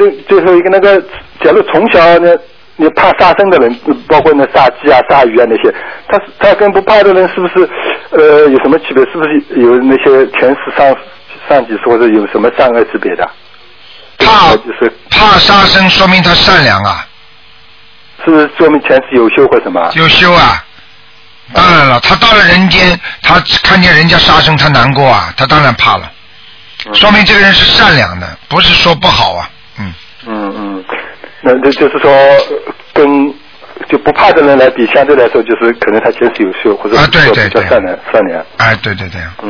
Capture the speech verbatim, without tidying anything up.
个最后一个那个，假如从小呢，你怕杀生的人，包括那杀鸡啊、杀鱼啊那些，他他跟不怕的人是不是呃有什么区别？是不是有那些前世上上几世或者有什么善恶之别的？ 怕就是怕杀生，说明他善良啊。 是不是说明前世有修或什么？ 有修啊。当然了，他到了人间，他看见人家杀生，他难过啊，他当然怕了。说明这个人是善良的，不是说不好啊。嗯嗯嗯，那这就是说跟就不怕的人来比，相对来说就是可能他前世有修，或者啊，对对对， 比较善良善良。 哎，对对对。 嗯